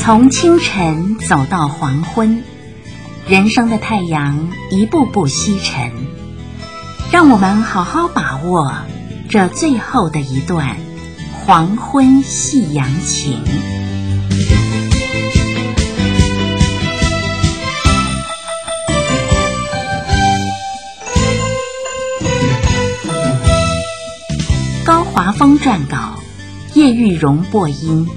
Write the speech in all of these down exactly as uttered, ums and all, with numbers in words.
从清晨走到黄昏，人生的太阳一步步西沉，让我们好好把握这最后的一段黄昏夕阳情。高华峰撰稿，叶玉荣播音。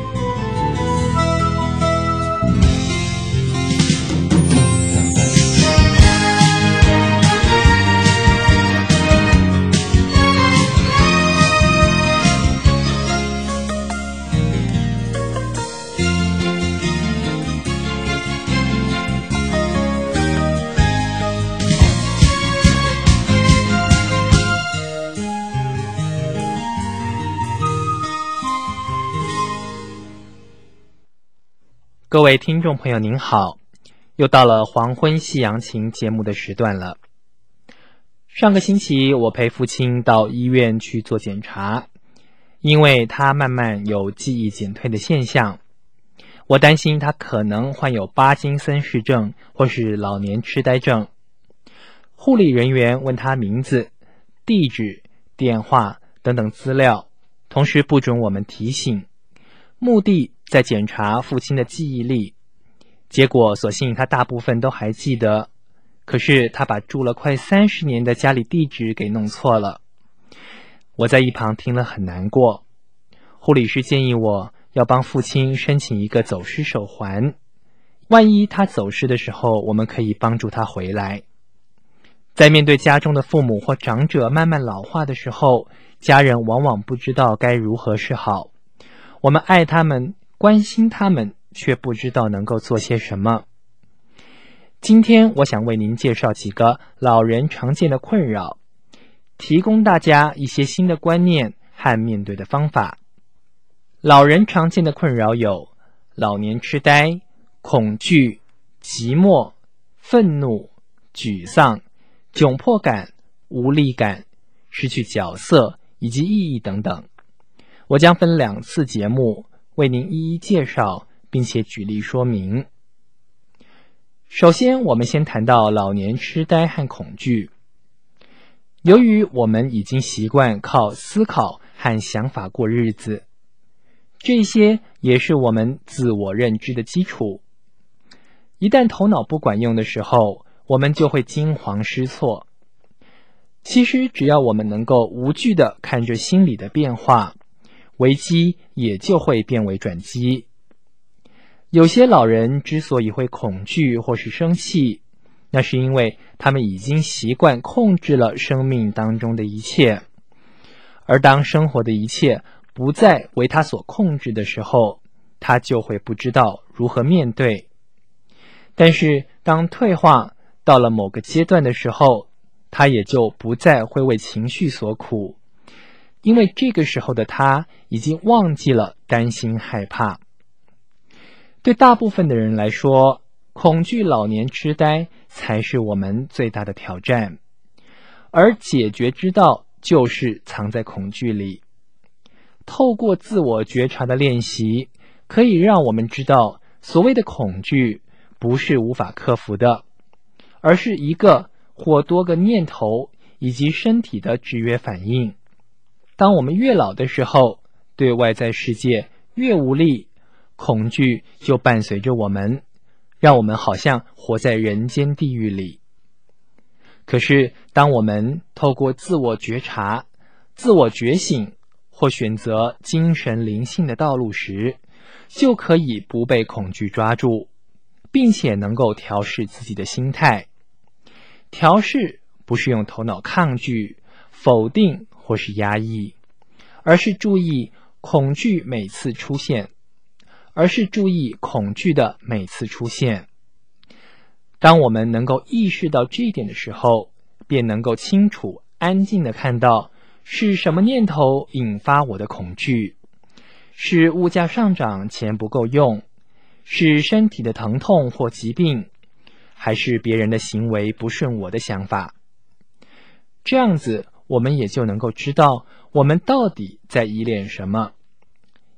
各位听众朋友您好，又到了黄昏夕阳情节目的时段了。上个星期我陪父亲到医院去做检查，因为他慢慢有记忆减退的现象，我担心他可能患有巴金森氏症或是老年痴呆症。护理人员问他名字、地址、电话等等资料，同时不准我们提醒，目的在检查父亲的记忆力。结果所幸他大部分都还记得，可是他把住了快三十年的家里地址给弄错了。我在一旁听了很难过。护理师建议我要帮父亲申请一个走失手环，万一他走失的时候，我们可以帮助他回来。在面对家中的父母或长者慢慢老化的时候，家人往往不知道该如何是好。我们爱他们，关心他们，却不知道能够做些什么。今天我想为您介绍几个老人常见的困扰，提供大家一些新的观念和面对的方法。老人常见的困扰有老年痴呆、恐惧、寂寞、愤怒、沮丧、窘迫感、无力感、失去角色以及意义等等。我将分两次节目为您一一介绍，并且举例说明。首先，我们先谈到老年痴呆和恐惧。由于我们已经习惯靠思考和想法过日子，这些也是我们自我认知的基础。一旦头脑不管用的时候，我们就会惊慌失措。其实只要我们能够无惧地看着心理的变化，危机也就会变为转机。有些老人之所以会恐惧或是生气，那是因为他们已经习惯控制了生命当中的一切，而当生活的一切不再为他所控制的时候，他就会不知道如何面对。但是当退化到了某个阶段的时候，他也就不再会为情绪所苦，因为这个时候的他已经忘记了担心害怕。对大部分的人来说，恐惧老年痴呆才是我们最大的挑战，而解决之道就是藏在恐惧里。透过自我觉察的练习，可以让我们知道，所谓的恐惧不是无法克服的，而是一个或多个念头以及身体的制约反应。当我们越老的时候，对外在世界越无力，恐惧就伴随着我们，让我们好像活在人间地狱里。可是当我们透过自我觉察、自我觉醒，或选择精神灵性的道路时，就可以不被恐惧抓住，并且能够调试自己的心态。调试不是用头脑抗拒、否定或是压抑，而是注意恐惧每次出现，而是注意恐惧的每次出现。当我们能够意识到这一点的时候，便能够清楚、安静地看到是什么念头引发我的恐惧，是物价上涨钱不够用，是身体的疼痛或疾病，还是别人的行为不顺我的想法。这样子我们也就能够知道我们到底在依恋什么，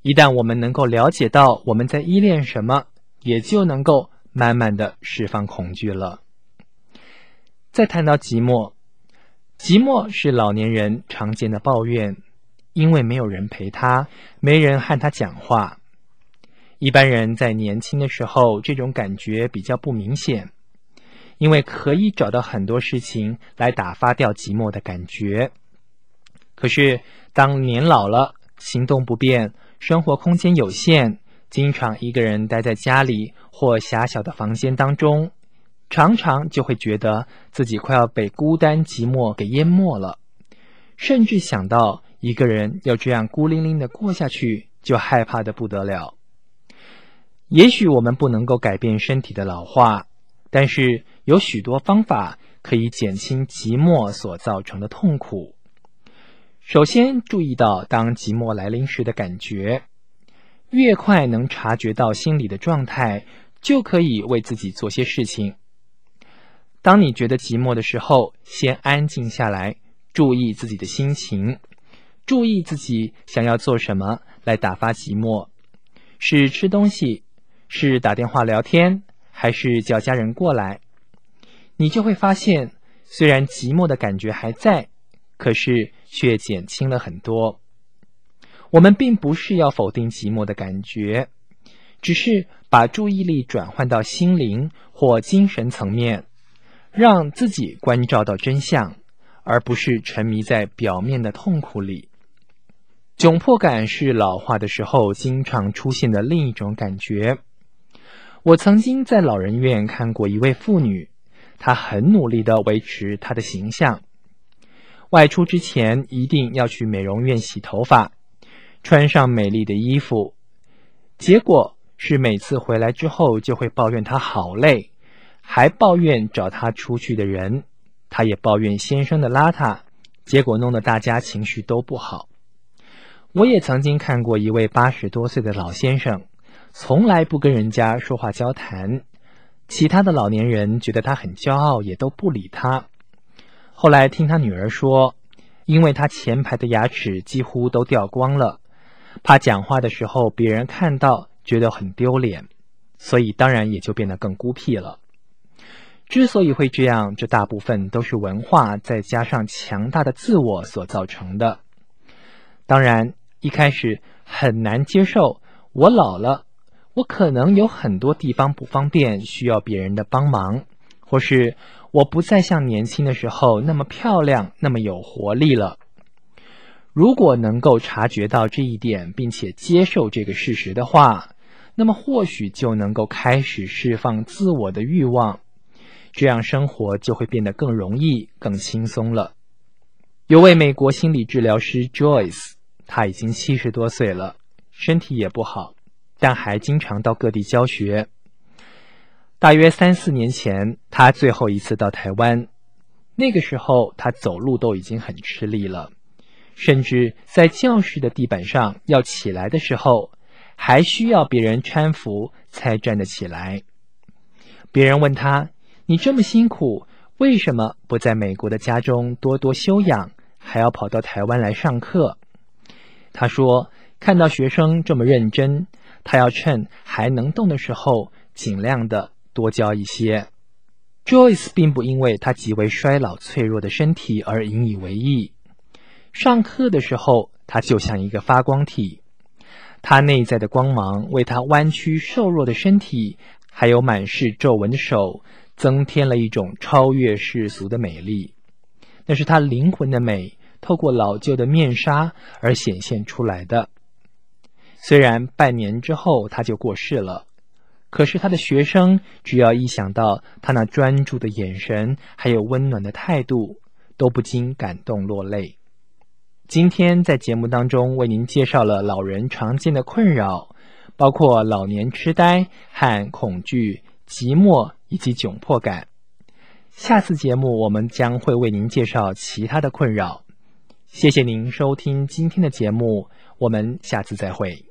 一旦我们能够了解到我们在依恋什么，也就能够慢慢的释放恐惧了。再谈到寂寞，寂寞是老年人常见的抱怨，因为没有人陪他，没人和他讲话。一般人在年轻的时候，这种感觉比较不明显，因为可以找到很多事情来打发掉寂寞的感觉。可是当年老了，行动不便，生活空间有限，经常一个人待在家里或狭小的房间当中，常常就会觉得自己快要被孤单寂寞给淹没了，甚至想到一个人要这样孤零零的过下去，就害怕得不得了。也许我们不能够改变身体的老化，但是有许多方法可以减轻寂寞所造成的痛苦。首先注意到当寂寞来临时的感觉，越快能察觉到心理的状态，就可以为自己做些事情。当你觉得寂寞的时候，先安静下来，注意自己的心情，注意自己想要做什么来打发寂寞，是吃东西，是打电话聊天，还是叫家人过来。你就会发现，虽然寂寞的感觉还在，可是却减轻了很多。我们并不是要否定寂寞的感觉，只是把注意力转换到心灵或精神层面，让自己关照到真相，而不是沉迷在表面的痛苦里。窘迫感是老化的时候经常出现的另一种感觉。我曾经在老人院看过一位妇女，她很努力地维持她的形象，外出之前一定要去美容院洗头发，穿上美丽的衣服，结果是每次回来之后就会抱怨她好累，还抱怨找她出去的人，她也抱怨先生的邋遢，结果弄得大家情绪都不好。我也曾经看过一位八十多岁的老先生，从来不跟人家说话交谈，其他的老年人觉得他很骄傲，也都不理他。后来听他女儿说，因为他前排的牙齿几乎都掉光了，怕讲话的时候别人看到觉得很丢脸，所以当然也就变得更孤僻了。之所以会这样，这大部分都是文化再加上强大的自我所造成的。当然一开始很难接受，我老了，我可能有很多地方不方便，需要别人的帮忙，或是我不再像年轻的时候那么漂亮，那么有活力了。如果能够察觉到这一点，并且接受这个事实的话，那么或许就能够开始释放自我的欲望，这样生活就会变得更容易，更轻松了。有位美国心理治疗师 Joyce， 他已经七十多岁了，身体也不好，但还经常到各地教学。大约三四年前，他最后一次到台湾，那个时候他走路都已经很吃力了，甚至在教室的地板上要起来的时候，还需要别人搀扶才站得起来。别人问他，你这么辛苦，为什么不在美国的家中多多休养，还要跑到台湾来上课？他说，看到学生这么认真，他要趁还能动的时候，尽量的多教一些。 Joyce 并不因为他极为衰老脆弱的身体而引以为意，上课的时候他就像一个发光体，他内在的光芒为他弯曲瘦弱的身体还有满是皱纹的手增添了一种超越世俗的美丽，那是他灵魂的美透过老旧的面纱而显现出来的。虽然半年之后他就过世了，可是他的学生只要一想到他那专注的眼神还有温暖的态度，都不禁感动落泪。今天在节目当中为您介绍了老人常见的困扰，包括老年痴呆和恐惧、寂寞以及窘迫感。下次节目我们将会为您介绍其他的困扰。谢谢您收听今天的节目，我们下次再会。